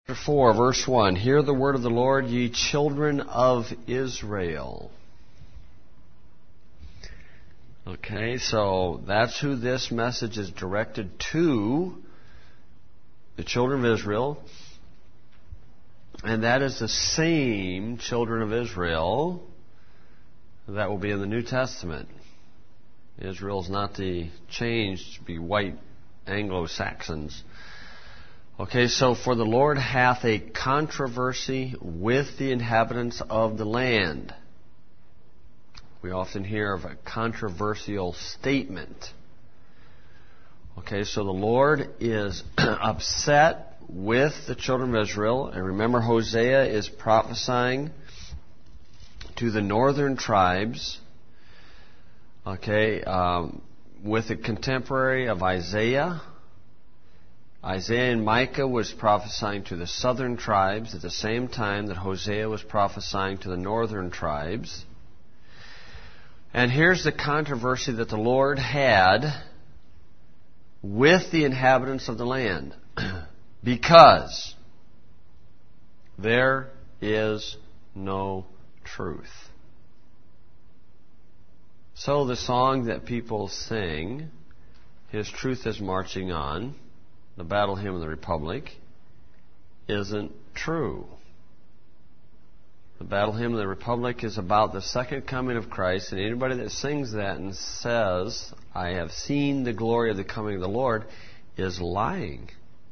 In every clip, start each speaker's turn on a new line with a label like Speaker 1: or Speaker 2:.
Speaker 1: 4, verse 1, Hear the word of the Lord, ye children of Israel. Okay, so that's who this message is directed to, the children of Israel. And that is the same children of Israel that will be in the New Testament. Israel is not the changed to be white Anglo-Saxons. Okay, so for the Lord hath a controversy with the inhabitants of the land. We often hear of a controversial statement. Okay, so the Lord is upset with the children of Israel. And remember, Hosea is prophesying to the northern tribes. Okay, with a contemporary of Isaiah. Isaiah and Micah was prophesying to the southern tribes at the same time that Hosea was prophesying to the northern tribes. And here's the controversy that the Lord had with the inhabitants of the land. Because there is no truth. So the song that people sing, His truth is marching on, the battle hymn of the Republic, isn't true. The battle hymn of the Republic is about the second coming of Christ, and anybody that sings that and says, I have seen the glory of the coming of the Lord, is lying.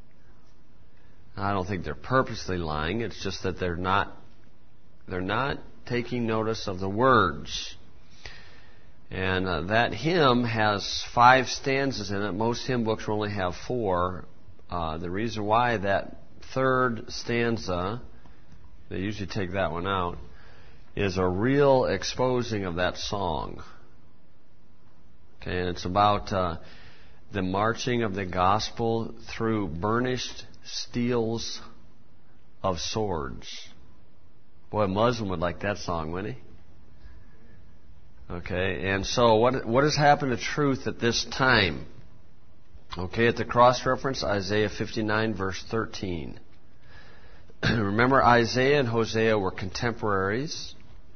Speaker 1: I don't think they're purposely lying. It's just that they're not taking notice of the words. And that hymn has 5 stanzas in it. Most hymn books will only have 4. The reason why that third stanza, they usually take that one out, is a real exposing of that song. Okay, and it's about the marching of the gospel through burnished steels of swords. Boy, a Muslim would like that song, wouldn't he? Okay, and so what has happened to truth at this time? Okay, at the cross-reference, Isaiah 59, verse 13. Remember, Isaiah and Hosea were contemporaries.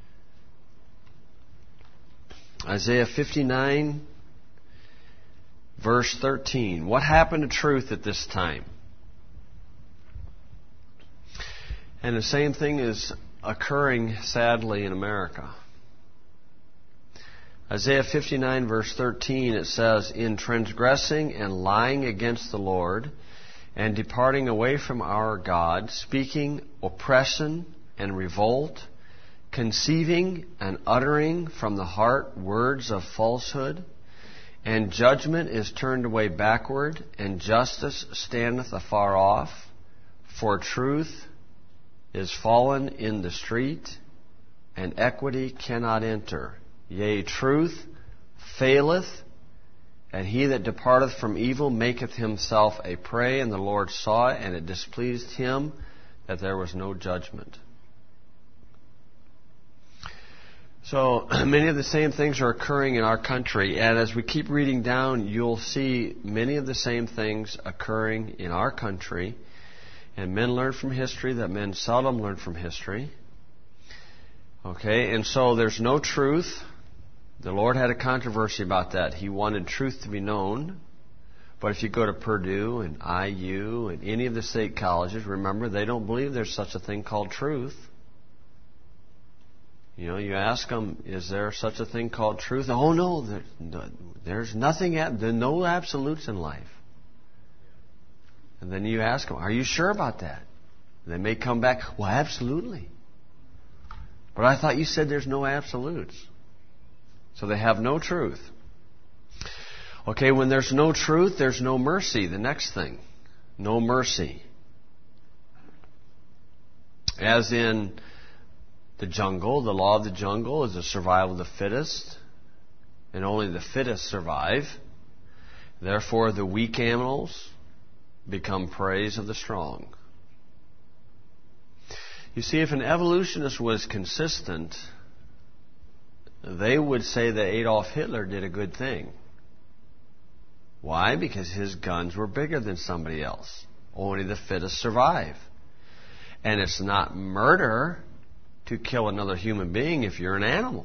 Speaker 1: Isaiah 59, verse 13. What happened to truth at this time? And the same thing is occurring, sadly, in America. Isaiah 59, verse 13, it says, In transgressing and lying against the Lord, and departing away from our God, speaking oppression and revolt, conceiving and uttering from the heart words of falsehood, and judgment is turned away backward, and justice standeth afar off, for truth is fallen in the street, and equity cannot enter. Yea, truth faileth, and he that departeth from evil maketh himself a prey, and the Lord saw it, and it displeased him that there was no judgment. So many of the same things are occurring in our country, and as we keep reading down, you'll see many of the same things occurring in our country. And men learn from history that men seldom learn from history. Okay, and so there's no truth. The Lord had a controversy about that. He wanted truth to be known. But if you go to Purdue and IU and any of the state colleges, remember, they don't believe there's such a thing called truth. You know, you ask them, is there such a thing called truth? Oh, no, there's nothing, no absolutes in life. And then you ask them, are you sure about that? And they may come back, well, absolutely. But I thought you said there's no absolutes. So they have no truth. Okay, when there's no truth, there's no mercy. The next thing, no mercy. As in the jungle, the law of the jungle is the survival of the fittest, and only the fittest survive. Therefore, the weak animals become preys of the strong. You see, if an evolutionist was consistent, they would say that Adolf Hitler did a good thing. Why? Because his guns were bigger than somebody else. Only the fittest survive. And it's not murder to kill another human being if you're an animal.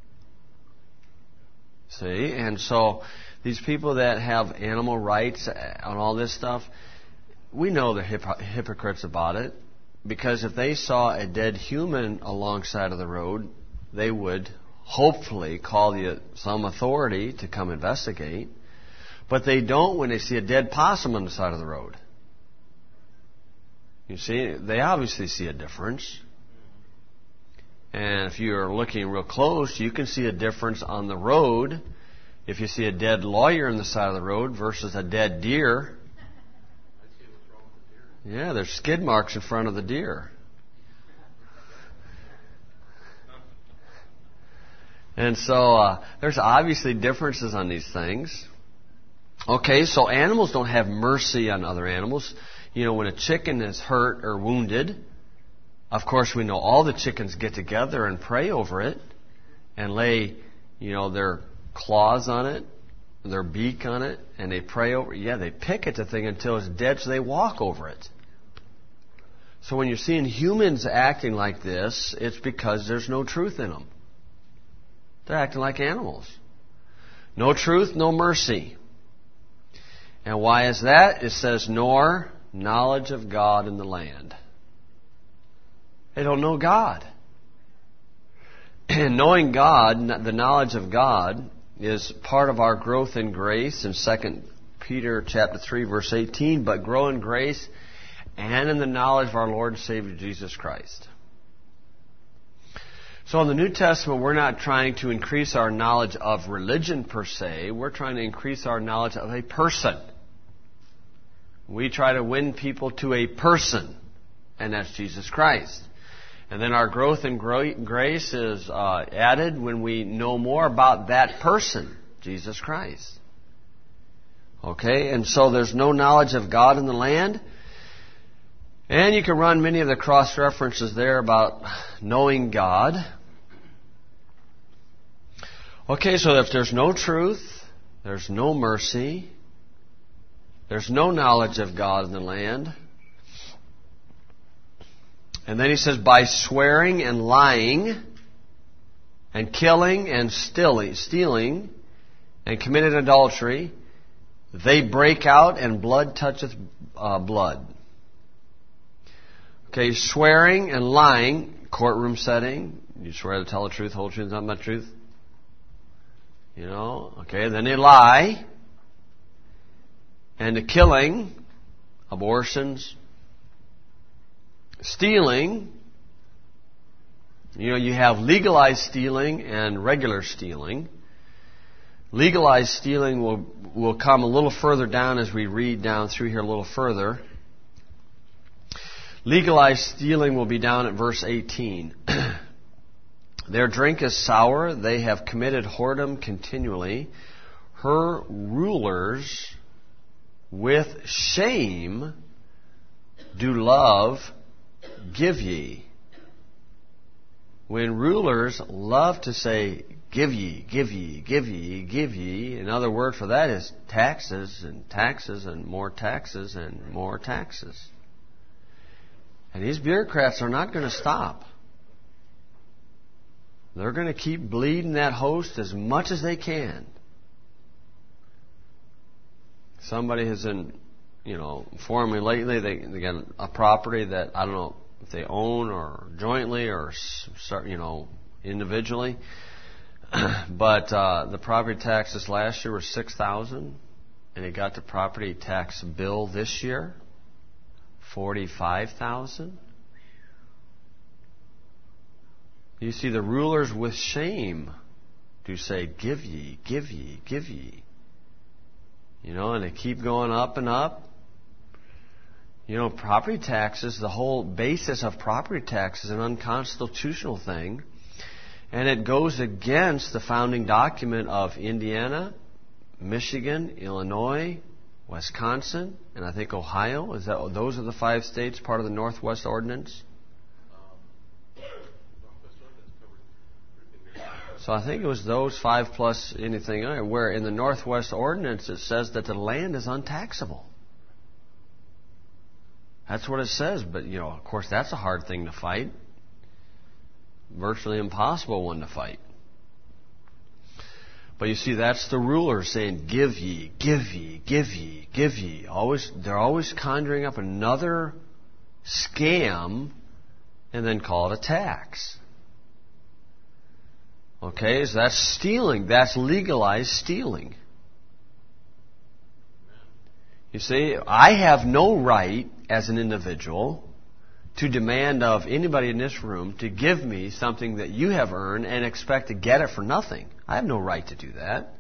Speaker 1: See? And so these people that have animal rights and all this stuff, we know they're hypocrites about it. Because if they saw a dead human alongside of the road, they would hopefully call some authority to come investigate. But they don't when they see a dead possum on the side of the road. You see, they obviously see a difference. And if you're looking real close, you can see a difference on the road. If you see a dead lawyer on the side of the road versus a dead deer. Yeah, there's skid marks in front of the deer. And so there's obviously differences on these things. Okay, so animals don't have mercy on other animals. You know, when a chicken is hurt or wounded, of course we know all the chickens get together and pray over it and lay, their claws on it, their beak on it, and they pray over it. Yeah, they pick at the thing until it's dead, so they walk over it. So when you're seeing humans acting like this, it's because there's no truth in them. They're acting like animals. No truth, no mercy. And why is that? It says, nor knowledge of God in the land. They don't know God. And knowing God, the knowledge of God, is part of our growth in grace in 2 Peter chapter 3, verse 18. But grow in grace and in the knowledge of our Lord and Savior Jesus Christ. So in the New Testament, we're not trying to increase our knowledge of religion per se. We're trying to increase our knowledge of a person. We try to win people to a person, and that's Jesus Christ. And then our growth in grace is added when we know more about that person, Jesus Christ. Okay, and so there's no knowledge of God in the land. And you can run many of the cross-references there about knowing God. Okay, so if there's no truth, there's no mercy, there's no knowledge of God in the land. And then he says, by swearing and lying and killing and stealing and committing adultery, they break out and blood toucheth blood. Okay, swearing and lying, courtroom setting. You swear to tell the truth, whole truth, nothing but truth. Okay, then they lie. And the killing, abortions, stealing. You have legalized stealing and regular stealing. Legalized stealing will come a little further down as we read down through here a little further. Legalized stealing will be down at verse 18. Their drink is sour. They have committed whoredom continually. Her rulers with shame do love give ye. When rulers love to say, give ye, give ye, give ye, give ye, another word for that is taxes and taxes and more taxes and more taxes. And these bureaucrats are not going to stop. They're going to keep bleeding that host as much as they can. Somebody has informed me lately they got a property that I don't know if they own or jointly or individually, but the property taxes last year were $6,000, and they got the property tax bill this year $45,000. You see, the rulers with shame do say, give ye, give ye, give ye. And they keep going up and up. Property taxes, the whole basis of property tax is an unconstitutional thing. And it goes against the founding document of Indiana, Michigan, Illinois, Wisconsin, and I think Ohio. Those are the 5 states part of the Northwest Ordinance? So I think it was those 5 plus anything, where in the Northwest Ordinance it says that the land is untaxable. That's what it says. But, of course, that's a hard thing to fight. Virtually impossible one to fight. But you see, that's the ruler saying, give ye, give ye, give ye, give ye. They're always conjuring up another scam and then call it a tax. Okay, so that's stealing. That's legalized stealing. You see, I have no right as an individual to demand of anybody in this room to give me something that you have earned and expect to get it for nothing. I have no right to do that.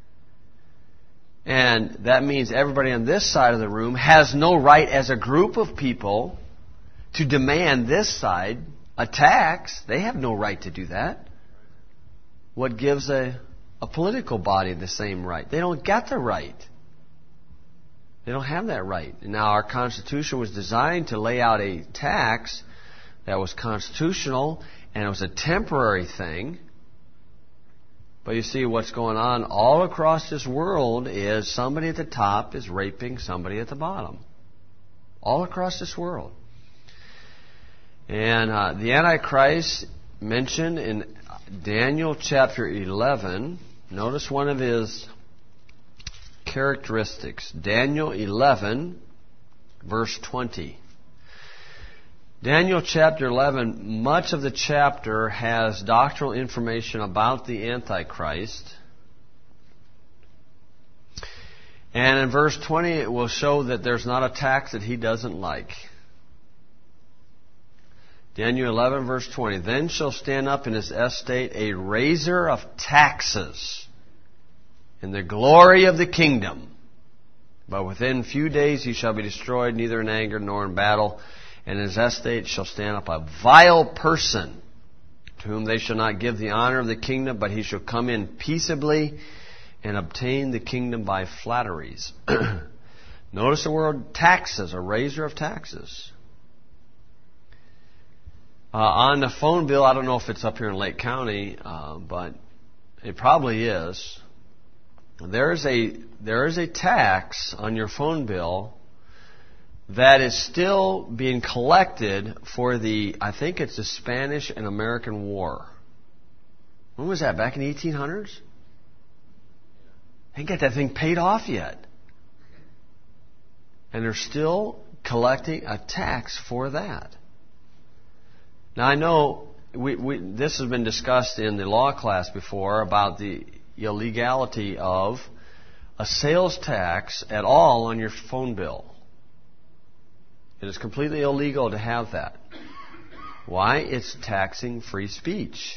Speaker 1: And that means everybody on this side of the room has no right as a group of people to demand this side a tax. They have no right to do that. What gives a political body the same right? They don't get the right. They don't have that right. Now, our Constitution was designed to lay out a tax that was constitutional, and it was a temporary thing. But you see, what's going on all across this world is somebody at the top is raping somebody at the bottom. All across this world. And the Antichrist mentioned in Daniel chapter 11, notice one of his characteristics. Daniel 11, verse 20. Daniel chapter 11, much of the chapter has doctrinal information about the Antichrist. And in verse 20, it will show that there's not a tax that he doesn't like. Daniel 11, verse 20. Then shall stand up in his estate a raiser of taxes in the glory of the kingdom. But within few days he shall be destroyed, neither in anger nor in battle. And in his estate shall stand up a vile person, to whom they shall not give the honor of the kingdom, but he shall come in peaceably and obtain the kingdom by flatteries. Notice the word taxes, a raiser of taxes. On the phone bill, I don't know if it's up here in Lake County, but it probably is. There is a tax on your phone bill that is still being collected for I think it's the Spanish and American War. When was that? Back in the 1800s? They didn't get that thing paid off yet. And they're still collecting a tax for that. Now I know this has been discussed in the law class before about the illegality of a sales tax at all on your phone bill. It is completely illegal to have that. Why? It's taxing free speech.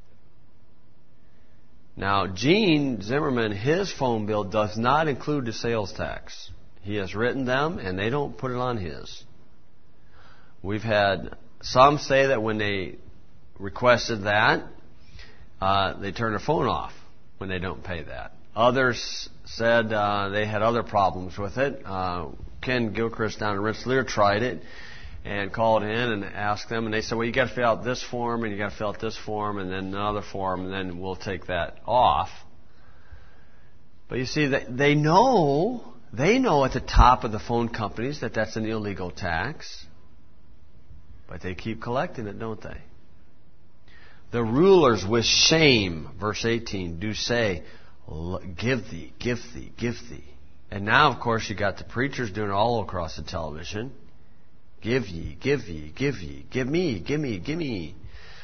Speaker 1: Now, Gene Zimmerman, his phone bill does not include the sales tax. He has written them, and they don't put it on his. We've had some say that when they requested that, they turn their phone off when they don't pay that. Others said they had other problems with it. Ken Gilchrist down in Rensselaer tried it and called in and asked them, and they said, well, you got to fill out this form, and you got to fill out this form, and then another form, and then we'll take that off. But you see, they know at the top of the phone companies that that's an illegal tax, but they keep collecting it, don't they? The rulers with shame, verse 18, do say, give thee, give thee, give thee. And now, of course, you got the preachers doing it all across the television. Give ye, give ye, give ye, give me, give me, give me.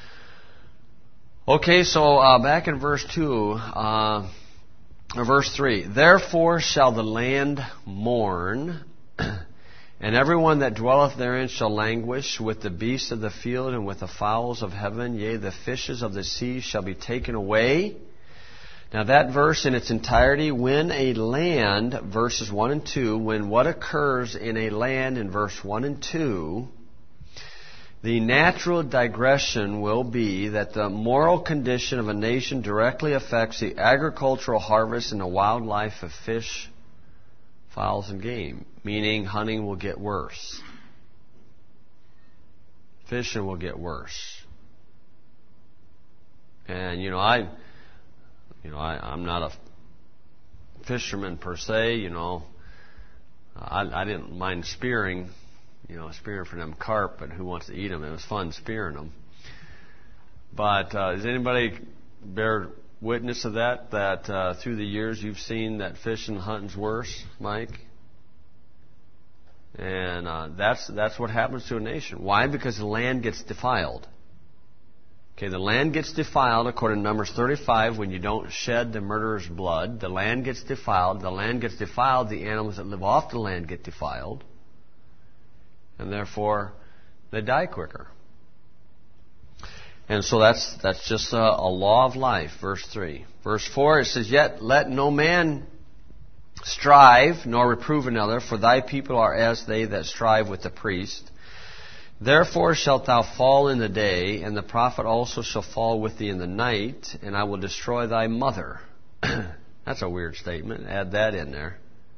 Speaker 1: Okay, so back in verse 2, verse 3. Therefore shall the land mourn, and everyone that dwelleth therein shall languish with the beasts of the field and with the fowls of heaven. Yea, the fishes of the sea shall be taken away. Now that verse in its entirety, when a land, verses 1 and 2, when what occurs in a land in verse 1 and 2, the natural digression will be that the moral condition of a nation directly affects the agricultural harvest and the wildlife of fish, fowls, and game. Meaning hunting will get worse. Fishing will get worse. And, I'm not a fisherman per se, I didn't mind spearing spearing for them carp, but who wants to eat them? It was fun spearing them. But does anybody bear witness of that? That through the years you've seen that fishing and hunting's worse, Mike? And that's what happens to a nation. Why? Because the land gets defiled. Okay, the land gets defiled according to Numbers 35 when you don't shed the murderer's blood. The land gets defiled. The land gets defiled. The animals that live off the land get defiled. And therefore, they die quicker. And so that's just a law of life. Verse 3. Verse 4, it says, Yet let no man strive, nor reprove another, for thy people are as they that strive with the priest. Therefore shalt thou fall in the day, and the prophet also shall fall with thee in the night, and I will destroy thy mother. That's a weird statement. Add that in there.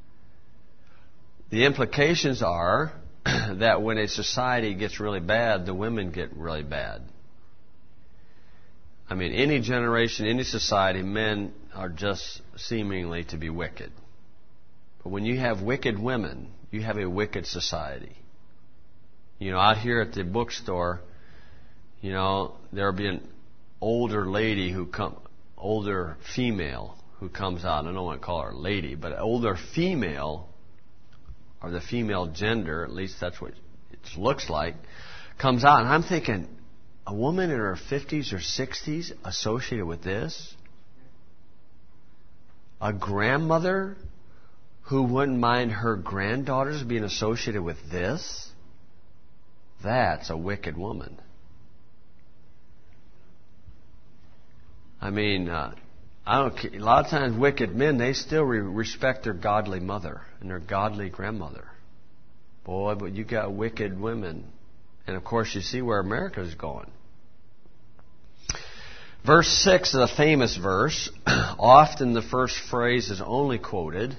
Speaker 1: The implications are that when a society gets really bad, the women get really bad. I mean, any generation, any society, men are just seemingly to be wicked. But when you have wicked women, you have a wicked society. Out here at the bookstore, there'll be an older female who comes out. I don't want to call her a lady, but an older female, or the female gender, at least that's what it looks like, comes out. And I'm thinking, a woman in her 50s or 60s associated with this? A grandmother who wouldn't mind her granddaughters being associated with this? That's a wicked woman. I mean, a lot of times wicked men, they still respect their godly mother and their godly grandmother. Boy, but you got wicked women. And of course, you see where America is going. Verse 6 is a famous verse. Often the first phrase is only quoted.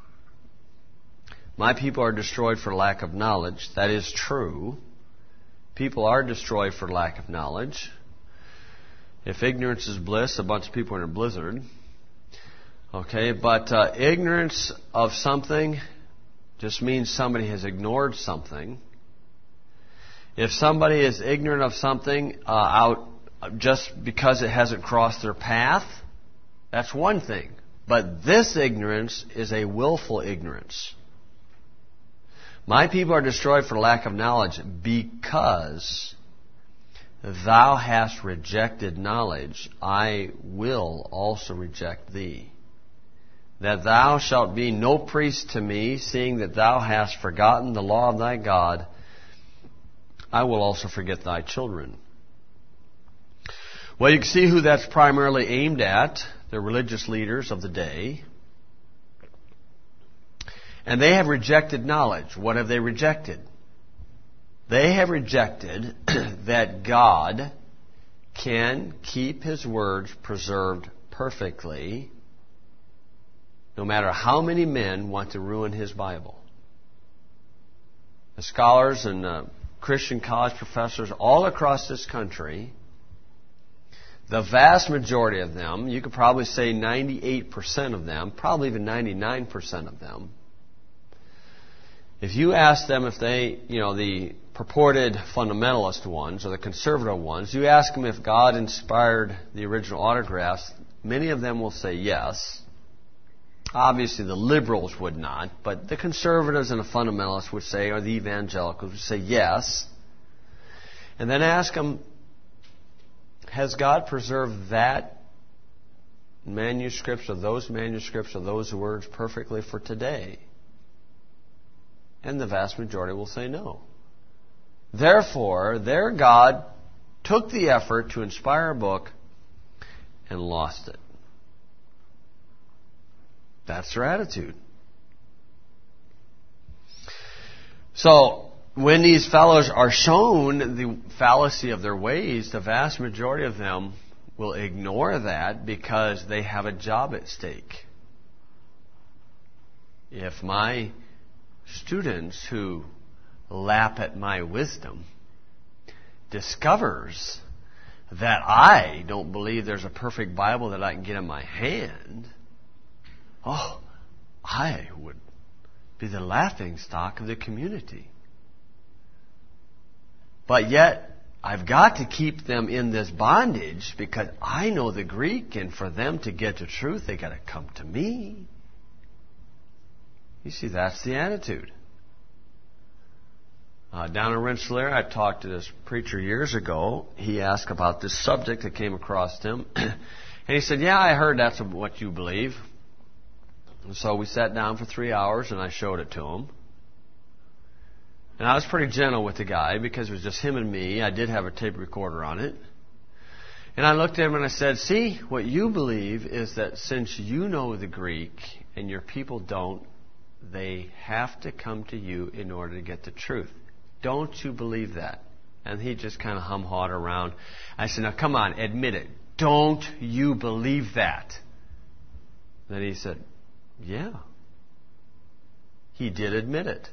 Speaker 1: My people are destroyed for lack of knowledge. That is true. People are destroyed for lack of knowledge. If ignorance is bliss, a bunch of people are in a blizzard. Okay, but ignorance of something just means somebody has ignored something. If somebody is ignorant of something out just because it hasn't crossed their path, that's one thing. But this ignorance is a willful ignorance. My people are destroyed for lack of knowledge because thou hast rejected knowledge. I will also reject thee. That thou shalt be no priest to me, seeing that thou hast forgotten the law of thy God, I will also forget thy children. Well, you can see who that's primarily aimed at, the religious leaders of the day. And they have rejected knowledge. What have they rejected? They have rejected that God can keep His words preserved perfectly, no matter how many men want to ruin His Bible. The scholars and Christian college professors all across this country, the vast majority of them, you could probably say 98% of them, probably even 99% of them, if you ask them if they, the purported fundamentalist ones or the conservative ones, you ask them if God inspired the original autographs, many of them will say yes. Obviously the liberals would not, but the conservatives and the fundamentalists would say, or the evangelicals would say yes. And then ask them, has God preserved that manuscripts or those words perfectly for today? And the vast majority will say no. Therefore, their God took the effort to inspire a book and lost it. That's their attitude. So, when these fellows are shown the fallacy of their ways, the vast majority of them will ignore that because they have a job at stake. If my students who lap at my wisdom discovers that I don't believe there's a perfect Bible that I can get in my hand, I would be the laughing stock of the community. But yet, I've got to keep them in this bondage because I know the Greek, and for them to get to truth, they got to come to me. You see, that's the attitude. Down in Rensselaer, I talked to this preacher years ago. He asked about this subject that came across him. And he said, yeah, I heard that's what you believe. And so we sat down for 3 hours, and I showed it to him. And I was pretty gentle with the guy because it was just him and me. I did have a tape recorder on it. And I looked at him and I said, see, what you believe is that since you know the Greek and your people don't, they have to come to you in order to get the truth. Don't you believe that? And he just kind of hum-hawed around. I said, now come on, admit it. Don't you believe that? Then he said, yeah. He did admit it.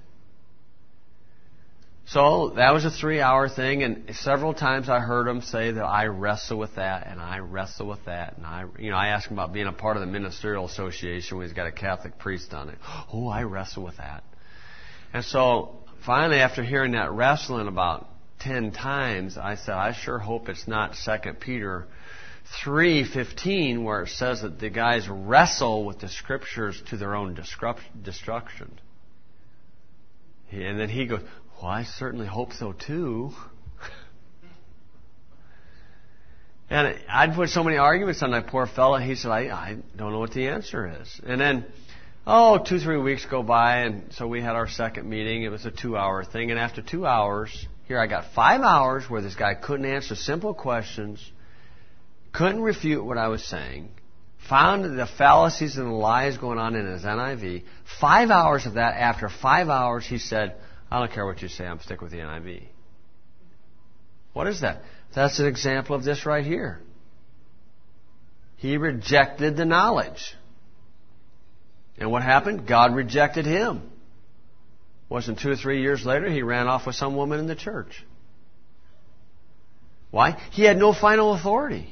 Speaker 1: So that was a 3-hour thing, and several times I heard him say that I wrestle with that, and I wrestle with that, and I asked him about being a part of the ministerial association when he's got a Catholic priest on it. Oh, I wrestle with that. And so finally, after hearing that wrestling about 10 times, I said, I sure hope it's not 2 Peter 3:15, where it says that the guys wrestle with the Scriptures to their own destruction. And then he goes, well, I certainly hope so too. And I'd put so many arguments on that poor fella. He said, I don't know what the answer is. And then, 2-3 weeks go by, and so we had our second meeting. It was a 2-hour thing. And after 2 hours, here I got 5 hours where this guy couldn't answer simple questions, couldn't refute what I was saying, found the fallacies and the lies going on in his NIV. 5 hours of that. After 5 hours, he said, I don't care what you say, I'm sticking with the NIV. What is that? That's an example of this right here. He rejected the knowledge. And what happened? God rejected him. Wasn't 2 or 3 years later, he ran off with some woman in the church. Why? He had no final authority.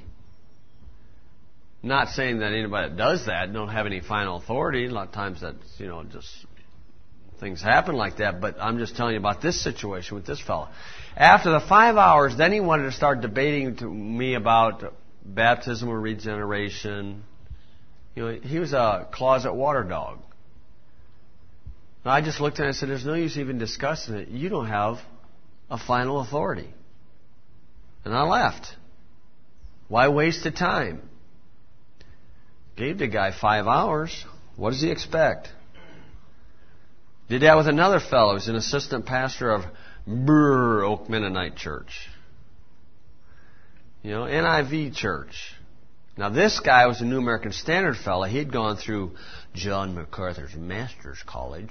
Speaker 1: Not saying that anybody that does that don't have any final authority. A lot of times that's, just things happen like that. But I'm just telling you about this situation with this fellow. After the 5 hours, then he wanted to start debating to me about baptism or regeneration. He was a closet water dog. And I just looked at him and said, there's no use even discussing it. You don't have a final authority. And I left. Why waste the time? Gave the guy 5 hours. What does he expect? Did that with another fellow who's an assistant pastor of Oak Mennonite Church. NIV church. Now this guy was a New American Standard fellow. He had gone through John MacArthur's Master's College.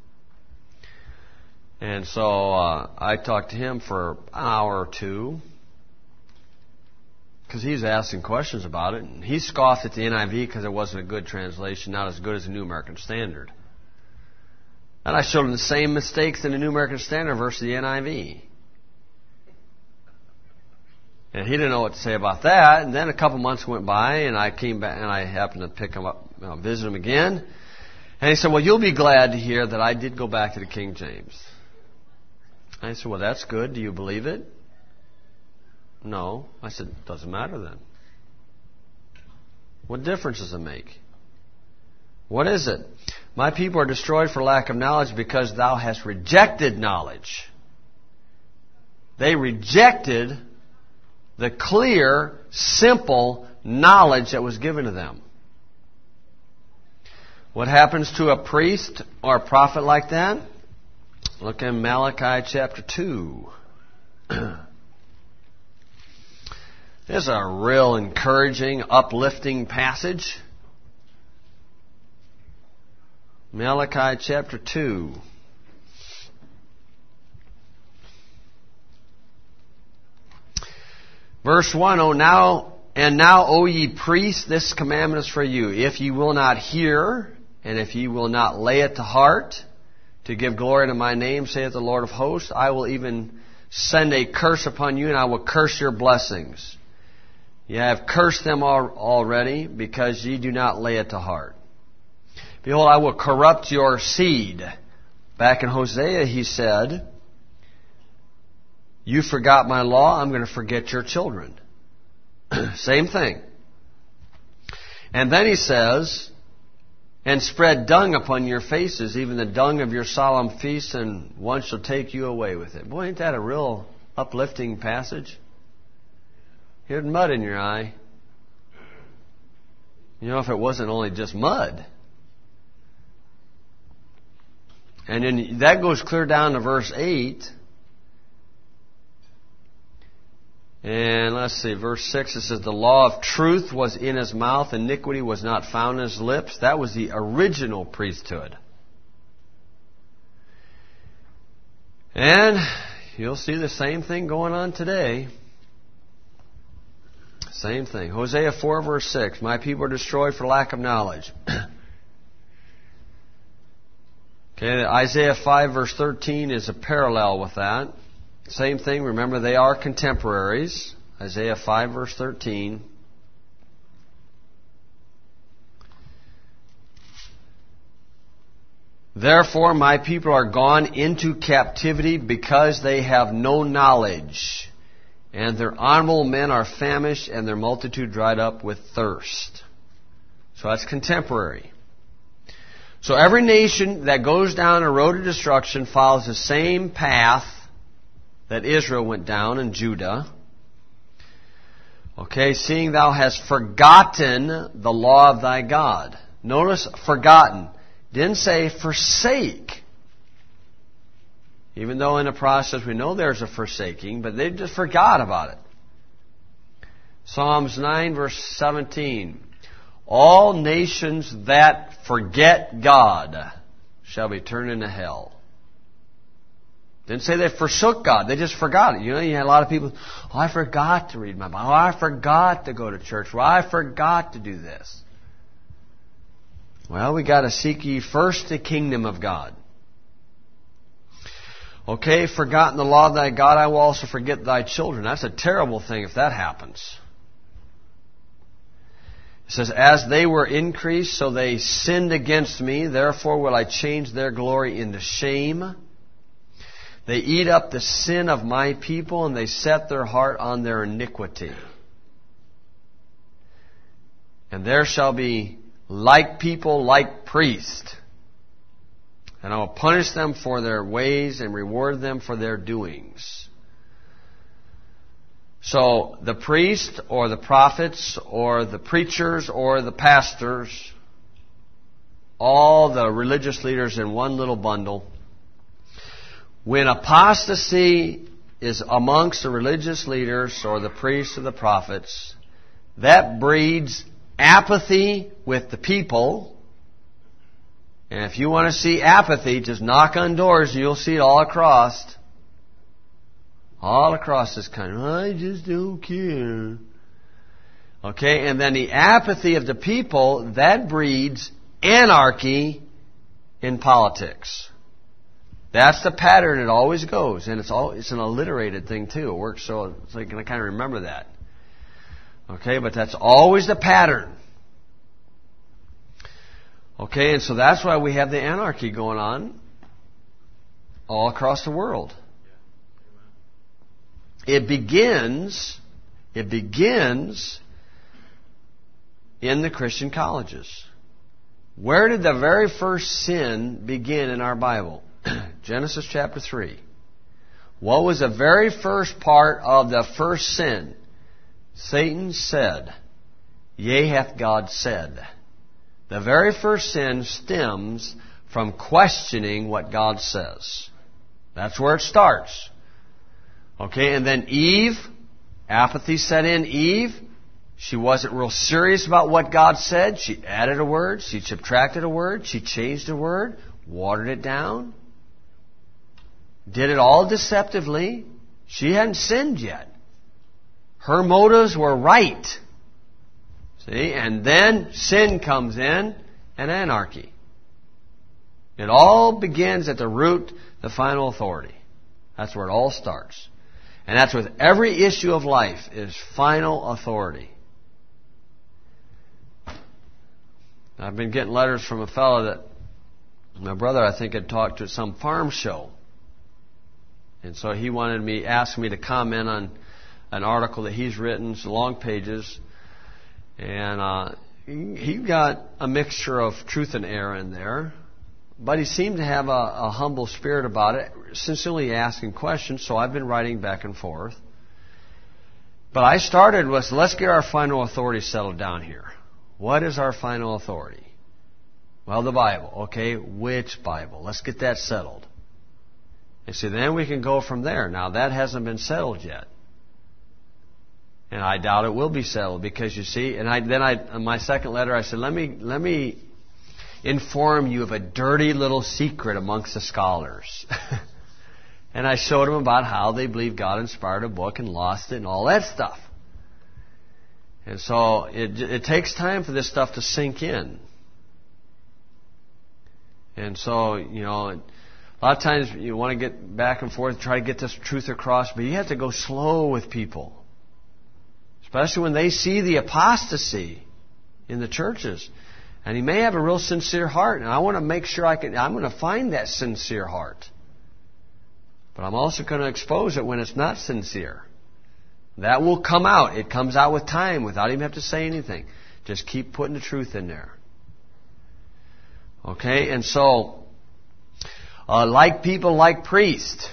Speaker 1: And so I talked to him for an hour or two because he was asking questions about it. And he scoffed at the NIV because it wasn't a good translation, not as good as the New American Standard. And I showed him the same mistakes in the New American Standard versus the NIV. And he didn't know what to say about that. And then a couple months went by, and I came back, and I happened to pick him up, visit him again. And he said, well, you'll be glad to hear that I did go back to the King James. I said, well, that's good. Do you believe it? No. I said, it doesn't matter then. What difference does it make? What is it? My people are destroyed for lack of knowledge because thou hast rejected knowledge. They rejected the clear, simple knowledge that was given to them. What happens to a priest or a prophet like that? Look in Malachi chapter 2. There's a real encouraging, uplifting passage. Malachi chapter 2. Verse 1, now, O ye priests, this commandment is for you. If ye will not hear, and if ye will not lay it to heart, to give glory to my name, saith the Lord of hosts, I will even send a curse upon you, and I will curse your blessings. Ye have cursed them already, because ye do not lay it to heart. Behold, I will corrupt your seed. Back in Hosea, he said, You forgot my law, I'm going to forget your children. Same thing. And then he says, and spread dung upon your faces, even the dung of your solemn feasts, and one shall take you away with it. Boy, ain't that a real uplifting passage? You had mud in your eye. You know, if it wasn't only just mud. And then that goes clear down to verse 8. And let's see, verse 6, it says, the law of truth was in his mouth, iniquity was not found in his lips. That was the original priesthood. And you'll see the same thing going on today. Same thing. Hosea 4, verse 6, my people are destroyed for lack of knowledge. Okay, Isaiah 5, verse 13 is a parallel with that. Same thing. Remember, they are contemporaries. Isaiah 5, verse 13. Therefore, my people are gone into captivity because they have no knowledge. And their honorable men are famished, and their multitude dried up with thirst. So that's contemporary. So every nation that goes down a road of destruction follows the same path that Israel went down and Judah. Okay, seeing thou hast forgotten the law of thy God. Notice forgotten. Didn't say forsake. Even though in the process we know there's a forsaking, but they just forgot about it. Psalms 9 verse 17. All nations that forget God shall be turned into hell. Didn't say they forsook God. They just forgot it. You know, you had a lot of people, oh, I forgot to read my Bible. Oh, I forgot to go to church. Well, I forgot to do this. Well, we got to seek ye first the kingdom of God. Okay, forgotten the law of thy God, I will also forget thy children. That's a terrible thing if that happens. It says, as they were increased, so they sinned against me. Therefore will I change their glory into shame. They eat up the sin of my people, and they set their heart on their iniquity. And there shall be like people, like priests. And I will punish them for their ways and reward them for their doings. So the priest or the prophets or the preachers or the pastors, all the religious leaders in one little bundle. When apostasy is amongst the religious leaders or the priests or the prophets, that breeds apathy with the people. And if you want to see apathy, just knock on doors and you'll see it all across. All across this country. I just don't care. Okay, and then the apathy of the people, that breeds anarchy in politics. That's the pattern it always goes. And it's an alliterated thing too. It works so you can kind of remember that. Okay, but that's always the pattern. Okay, and so that's why we have the anarchy going on all across the world. It begins in the Christian colleges. Where did the very first sin begin in our Bible? Genesis chapter 3. What was the very first part of the first sin? Satan said, yea, hath God said. The very first sin stems from questioning what God says. That's where it starts. Okay, and then Eve, apathy set in. Eve, she wasn't real serious about what God said. She added a word, she subtracted a word, she changed a word, watered it down. Did it all deceptively. She hadn't sinned yet. Her motives were right. See, and then sin comes in and anarchy. It all begins at the root, the final authority. That's where it all starts. And that's with every issue of life is final authority. I've been getting letters from a fellow that my brother, I think, had talked to at some farm show. And so he asked me to comment on an article that he's written, it's long pages. And he got a mixture of truth and error in there. But he seemed to have a humble spirit about it, sincerely asking questions, so I've been writing back and forth. But I started with, let's get our final authority settled down here. What is our final authority? Well, the Bible. Okay, which Bible? Let's get that settled. And so then we can go from there. Now, that hasn't been settled yet. And I doubt it will be settled because you see, and in my second letter, I said, let me inform you of a dirty little secret amongst the scholars. And I showed them about how they believe God inspired a book and lost it and all that stuff. And so it takes time for this stuff to sink in. And so, you know, a lot of times you want to get back and forth, try to get this truth across, but you have to go slow with people. Especially when they see the apostasy in the churches. And he may have a real sincere heart, and I want to make sure I'm going to find that sincere heart. But I'm also going to expose it when it's not sincere. That will come out. It comes out with time without even having to say anything. Just keep putting the truth in there. Okay, and so, like people, like priests.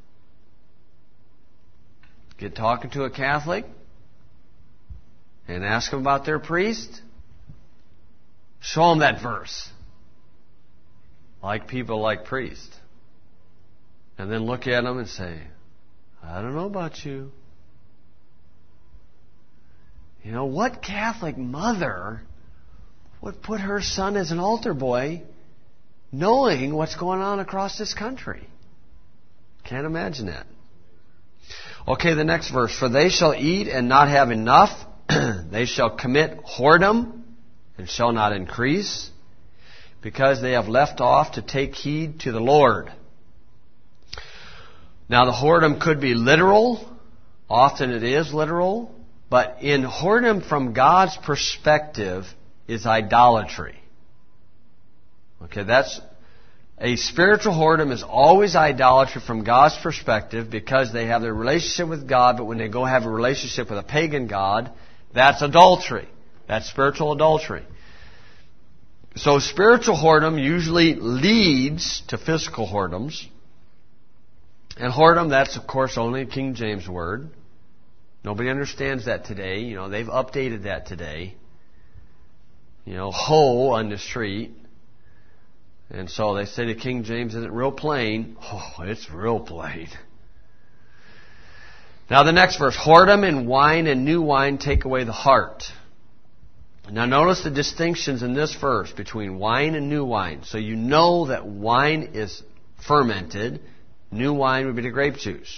Speaker 1: Get talking to a Catholic and ask them about their priest. Show them that verse. Like people, like priests. And then look at them and say, I don't know about you. You know, what Catholic mother would put her son as an altar boy knowing what's going on across this country? Can't imagine that. Okay, the next verse. For they shall eat and not have enough. They shall commit whoredom and shall not increase, because they have left off to take heed to the Lord. Now, the whoredom could be literal. Often it is literal. But in whoredom from God's perspective is idolatry. Okay, that's a spiritual whoredom is always idolatry from God's perspective because they have their relationship with God, but when they go have a relationship with a pagan god, that's adultery. That's spiritual adultery. So spiritual whoredom usually leads to physical whoredoms. And whoredom, that's of course only a King James word. Nobody understands that today. You know, they've updated that today. You know, hoe on the street. And so they say the King James isn't real plain. Oh, it's real plain. Now the next verse. Whoredom and wine and new wine take away the heart. Now notice the distinctions in this verse between wine and new wine. So you know that wine is fermented. New wine would be the grape juice.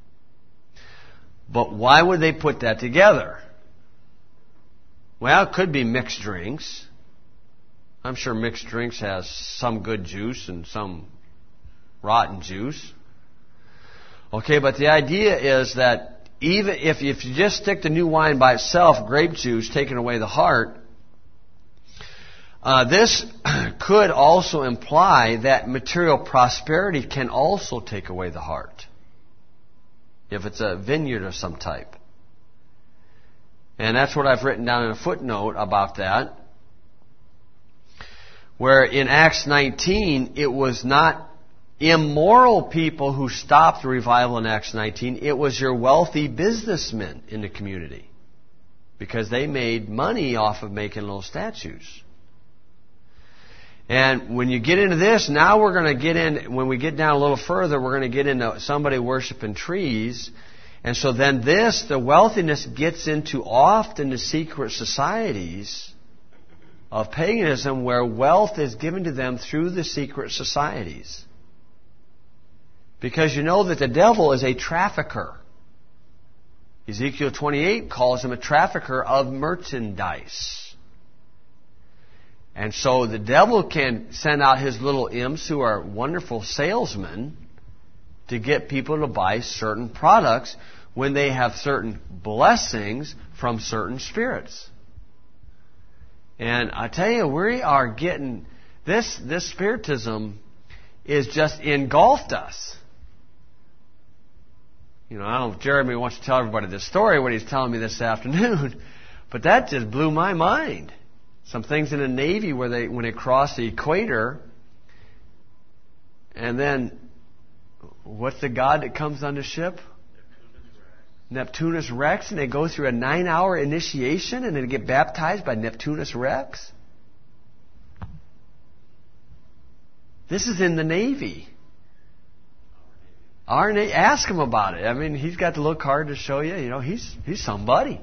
Speaker 1: But why would they put that together? Well, it could be mixed drinks. I'm sure mixed drinks has some good juice and some rotten juice. Okay, but the idea is that even if you just stick to new wine by itself, grape juice taking away the heart, this could also imply that material prosperity can also take away the heart. If it's a vineyard of some type. And that's what I've written down in a footnote about that. Where in Acts 19, it was not immoral people who stopped the revival in Acts 19. It was your wealthy businessmen in the community. Because they made money off of making little statues. And when you get into this, now we're going to get in, when we get down a little further, we're going to get into somebody worshiping trees. And so then the wealthiness gets into often the secret societies of paganism where wealth is given to them through the secret societies. Because you know that the devil is a trafficker. Ezekiel 28 calls him a trafficker of merchandise. And so the devil can send out his little imps who are wonderful salesmen to get people to buy certain products when they have certain blessings from certain spirits. And I tell you, we are getting, this spiritism is just engulfed us. I don't know if Jeremy wants to tell everybody this story, what he's telling me this afternoon, but that just blew my mind. Some things in the Navy where when they cross the equator, and then, what's the god that comes on the ship? Neptunus Rex, and they go through a 9-hour initiation and then get baptized by Neptunus Rex? This is in the Navy. Ask him about it. I mean, he's got the little card to show you. He's somebody.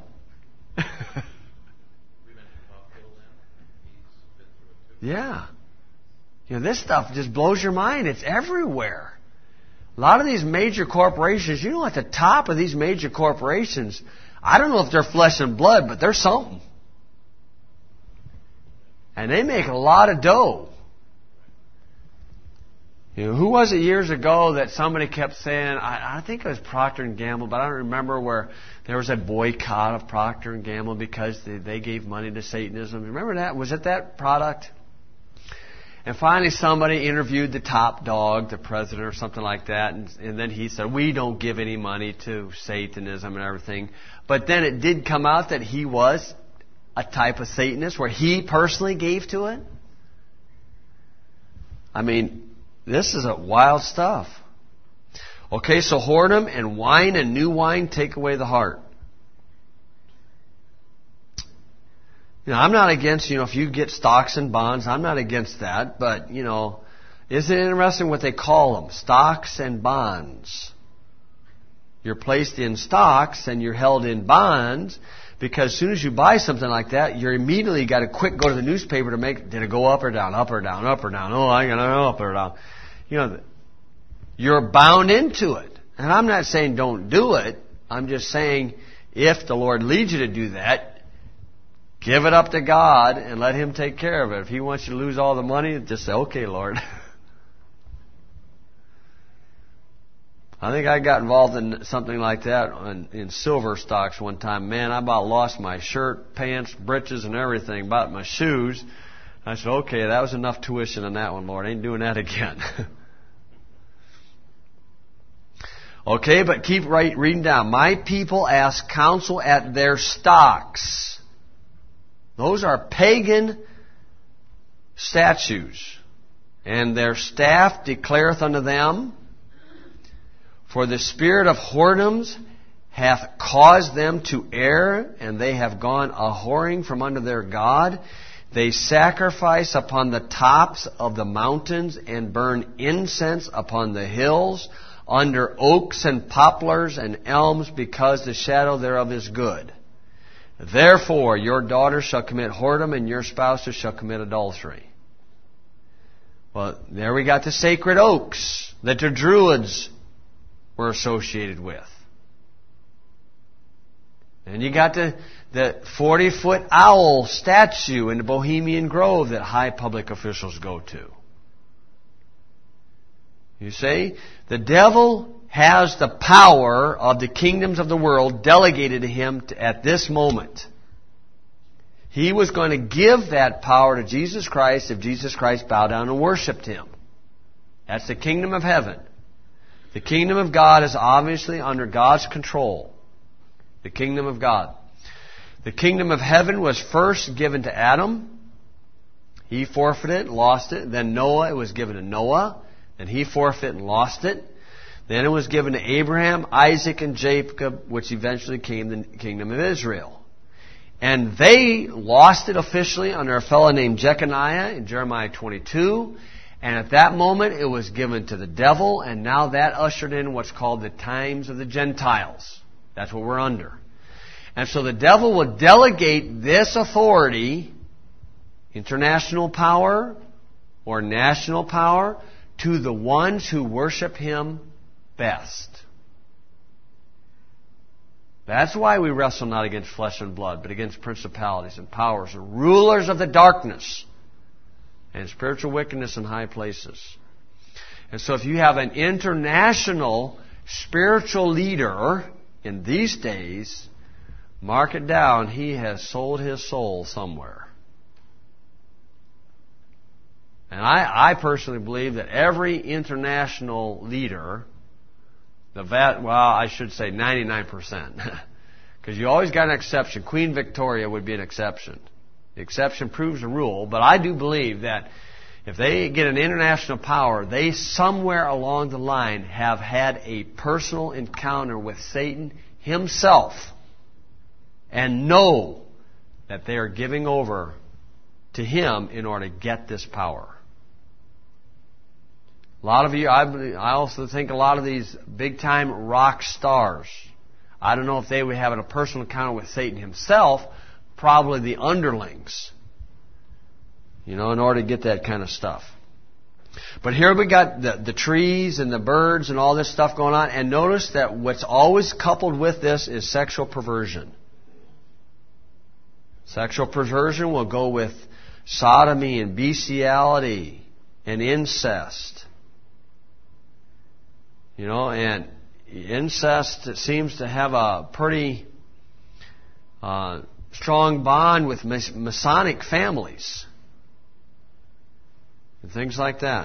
Speaker 1: Yeah. This stuff just blows your mind. It's everywhere. A lot of these major corporations, at the top of these major corporations, I don't know if they're flesh and blood, but they're something. And they make a lot of dough. Who was it years ago that somebody kept saying, I think it was Procter & Gamble, but I don't remember, where there was a boycott of Procter & Gamble because they gave money to Satanism. Remember that? Was it that product? And finally somebody interviewed the top dog, the president or something like that, and then he said, we don't give any money to Satanism and everything. But then it did come out that he was a type of Satanist where he personally gave to it. I mean, this is a wild stuff. Okay, so whoredom and wine and new wine take away the heart. I'm not against, if you get stocks and bonds, I'm not against that. But, isn't it interesting what they call them? Stocks and bonds. You're placed in stocks and you're held in bonds because as soon as you buy something like that, you're immediately got to go to the newspaper to did it go up or down, up or down, up or down? Oh, I got to go up or down. You're bound into it. And I'm not saying don't do it. I'm just saying if the Lord leads you to do that, give it up to God and let Him take care of it. If He wants you to lose all the money, just say, okay, Lord. I think I got involved in something like that in silver stocks one time. Man, I about lost my shirt, pants, breeches, and everything, about my shoes. I said, okay, that was enough tuition on that one, Lord. I ain't doing that again. Okay, but keep reading down. My people ask counsel at their stocks. Those are pagan statues. And their staff declareth unto them, for the spirit of whoredoms hath caused them to err, and they have gone a-whoring from unto their God. They sacrifice upon the tops of the mountains, and burn incense upon the hills, under oaks and poplars and elms, because the shadow thereof is good. Therefore, your daughters shall commit whoredom, and your spouses shall commit adultery. Well, there we got the sacred oaks that the Druids were associated with. And you got the 40-foot owl statue in the Bohemian Grove that high public officials go to. You see, the devil has the power of the kingdoms of the world delegated to him at this moment. He was going to give that power to Jesus Christ if Jesus Christ bowed down and worshipped Him. That's the kingdom of heaven. The kingdom of God is obviously under God's control. The kingdom of God. The kingdom of heaven was first given to Adam. He forfeited, lost it. Then Noah, it was given to Noah. Then he forfeited and lost it. Then it was given to Abraham, Isaac, and Jacob, which eventually came the kingdom of Israel. And they lost it officially under a fellow named Jeconiah in Jeremiah 22. And at that moment, it was given to the devil, and now that ushered in what's called the times of the Gentiles. That's what we're under. And so the devil will delegate this authority, international power or national power, to the ones who worship him best. That's why we wrestle not against flesh and blood, but against principalities and powers and rulers of the darkness and spiritual wickedness in high places. And so if you have an international spiritual leader in these days, mark it down, he has sold his soul somewhere. And I personally believe that every international leader I should say 99%. Because you always got an exception. Queen Victoria would be an exception. The exception proves the rule, but I do believe that if they get an international power, they somewhere along the line have had a personal encounter with Satan himself and know that they are giving over to him in order to get this power. A lot of you, I also think a lot of these big-time rock stars, I don't know if they would have a personal encounter with Satan himself, probably the underlings, in order to get that kind of stuff. But here we got the trees and the birds and all this stuff going on, and notice that what's always coupled with this is sexual perversion. Sexual perversion will go with sodomy and bestiality and incest. And incest seems to have a pretty strong bond with Masonic families and things like that.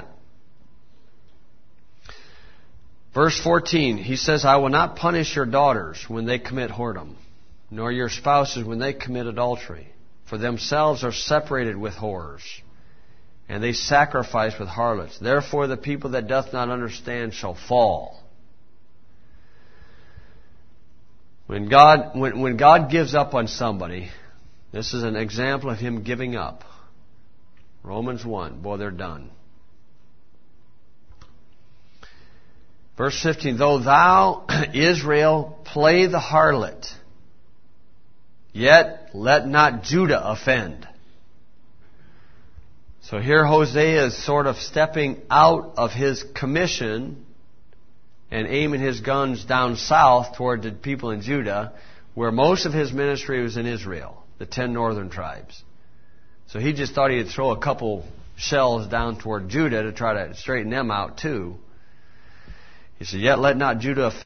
Speaker 1: Verse 14, he says, I will not punish your daughters when they commit whoredom, nor your spouses when they commit adultery. For themselves are separated with whores, and they sacrifice with harlots. Therefore the people that doth not understand shall fall. When God gives up on somebody, this is an example of Him giving up. Romans 1, boy, they're done. Verse 15, though thou, Israel, play the harlot, yet let not Judah offend. So here Hosea is sort of stepping out of his commission and aiming his guns down south toward the people in Judah, where most of his ministry was in Israel, the 10 northern tribes. So he just thought he'd throw a couple shells down toward Judah to try to straighten them out too. He said, yet let not Judah offend.